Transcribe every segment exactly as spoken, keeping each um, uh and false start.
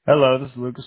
Hello, this is Lucas.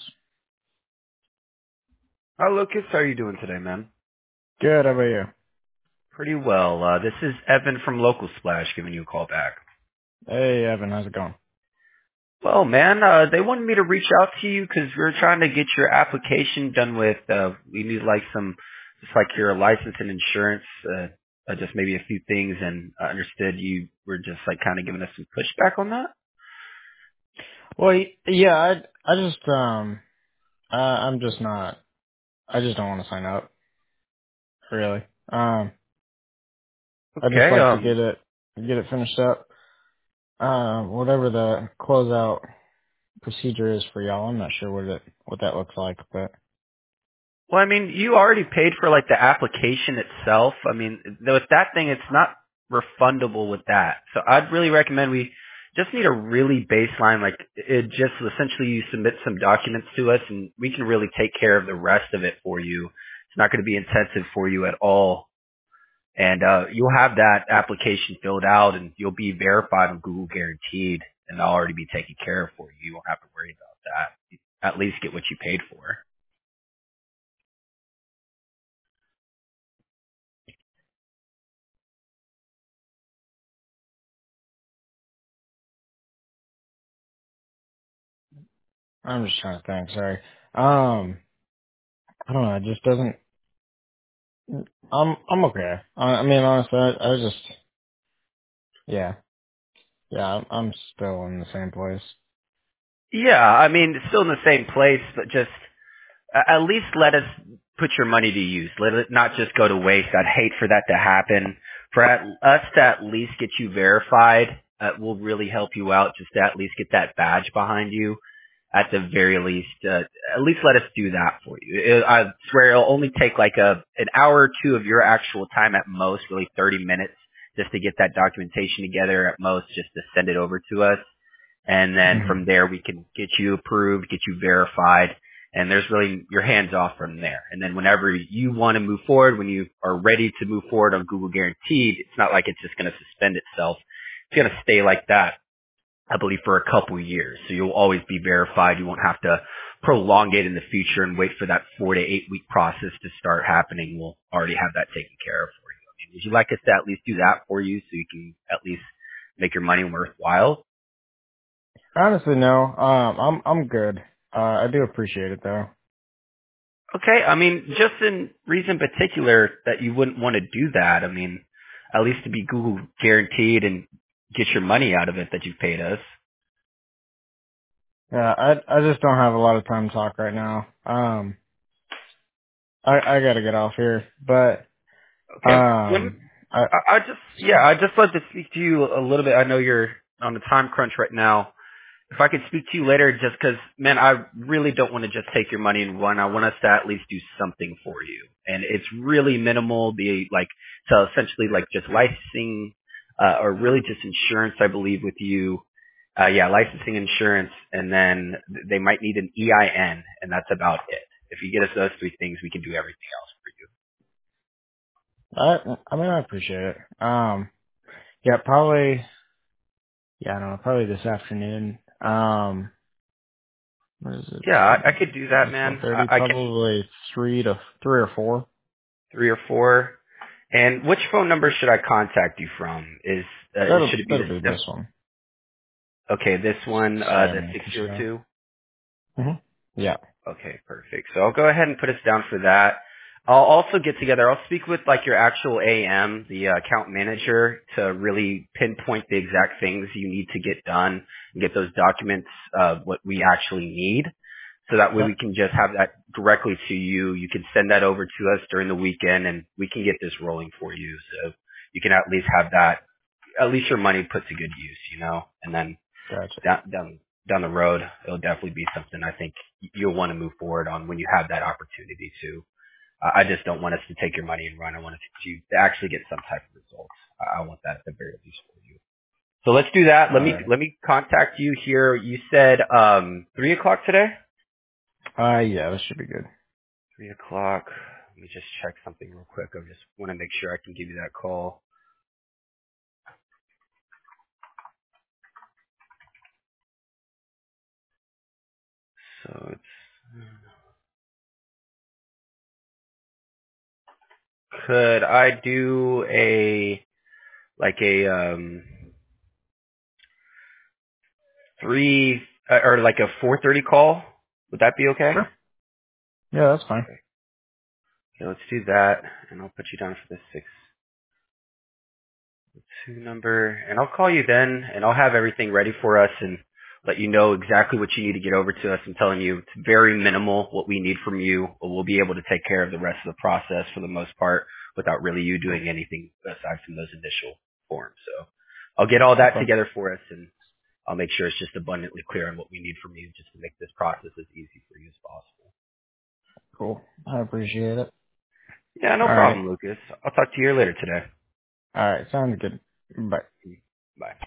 Hi, Lucas. How are you doing today, man? Good, how about you? Pretty well. Uh, this is Evan from Local Splash giving you a call back. Hey, Evan, how's it going? Well, man, uh, they wanted me to reach out to you because we are trying to get your application done with, uh, we need like some, just like your license and insurance, uh, uh, just maybe a few things, and I understood you were just like kind of giving us some pushback on that. Well, y- yeah, I, I just, um, I, I'm just not, I just don't want to sign up, really. Um, I just Okay, like to um, get it, get it finished up. Uh, whatever the closeout procedure is for y'all, I'm not sure what it, what that looks like, but Well, I mean, you already paid for like the application itself. I mean, with that thing, it's not refundable with that. So I'd really recommend we just need a really baseline, like it just essentially you submit some documents to us and we can really take care of the rest of it for you. It's not going to be intensive for you at all. And, uh, you'll have that application filled out and you'll be verified on Google Guaranteed and they'll already be taken care of for you. You won't have to worry about that. At least get what you paid for. I'm just trying to think, sorry. Um, I don't know, it just doesn't, I'm, I'm okay. I, I mean, honestly, I, I just, yeah, yeah, I'm, I'm still in the same place. Yeah, I mean, it's still in the same place, but just a- at least let us put your money to use. Let it not just go to waste. I'd hate for that to happen. For at, us to at least get you verified, uh, will really help you out. Just to at least get that badge behind you. At the very least, uh, at least let us do that for you. It, I swear it'll only take like a an hour or two of your actual time at most, really thirty minutes, just to get that documentation together at most, just to send it over to us and then hmm from there we can get you approved, get you verified, and there's really your hands off from there. And then whenever you want to move forward, when you are ready to move forward on Google Guaranteed, it's not like it's just going to suspend itself. It's going to stay like that, I believe, for a couple of years. So you'll always be verified. You won't have to prolong it in the future and wait for that four to eight week process to start happening. We'll already have that taken care of for you. I mean, would you like us to at least do that for you so you can at least make your money worthwhile? Honestly, no. Um, I'm I'm good. Uh, I do appreciate it though. Okay, I mean, just in reason particular that you wouldn't want to do that. I mean, at least to be Google guaranteed and get your money out of it that you've paid us. Yeah, I I just don't have a lot of time to talk right now. Um, I I gotta get off here, but Okay, when um, I I, I just yeah, I just like to speak to you a little bit. I know you're on the time crunch right now. If I could speak to you later, just 'cause, man, I really don't want to just take your money and run. I want us to at least do something for you, and it's really minimal. The like, so essentially, like just licensing, uh, or really just insurance, I believe, with you. Uh, yeah, licensing, insurance, and then they might need an E I N, and that's about it. If you get us those three things, we can do everything else for you. I I mean I appreciate it. Um, yeah, probably. Yeah, I don't know. Probably this afternoon. Um, what is it? Yeah, I, I could do that, It's one man. thirty. I, I can Probably three to three or four. three or four. And which phone number should I contact you from? Is uh, That'll should it be that'll the, be the this one. okay, this one, uh, Sorry, I'm the gonna six cut zero you off. two? hmm Yeah. Okay, perfect. So I'll go ahead and put us down for that. I'll also get together. I'll speak with like your actual A M, the uh, account manager, to really pinpoint the exact things you need to get done and get those documents, uh, what we actually need. So that way Yeah. we can just have that directly to you. You can send that over to us during the weekend and we can get this rolling for you. So you can at least have that, at least your money put to good use, you know, and then Gotcha. down down down the road, it'll definitely be something I think you'll want to move forward on when you have that opportunity to. Uh, I just don't want us to take your money and run. I want us to, to actually get some type of results. I I want that at the very least for you. So let's do that. Let All me right. let me contact you here. You said um three o'clock today. Uh, yeah, that should be good. Three o'clock. Let me just check something real quick. I just want to make sure I can give you that call. So it's, could I do a like a um three uh, or like a four thirty call? Would that be okay? Sure. Yeah, that's fine. Okay. Okay, let's do that, and I'll put you down for the six two number, and I'll call you then, and I'll have everything ready for us, and let you know exactly what you need to get over to us. I'm telling you, it's very minimal what we need from you. We'll be able to take care of the rest of the process for the most part without really you Cool. doing anything aside from those initial forms. So I'll get all that Okay. together for us, and I'll make sure it's just abundantly clear on what we need from you just to make this process as easy for you as possible. Cool. I appreciate it. Yeah, no All right. problem, Lucas. I'll talk to you later today. All right. Sounds good. Bye. Bye.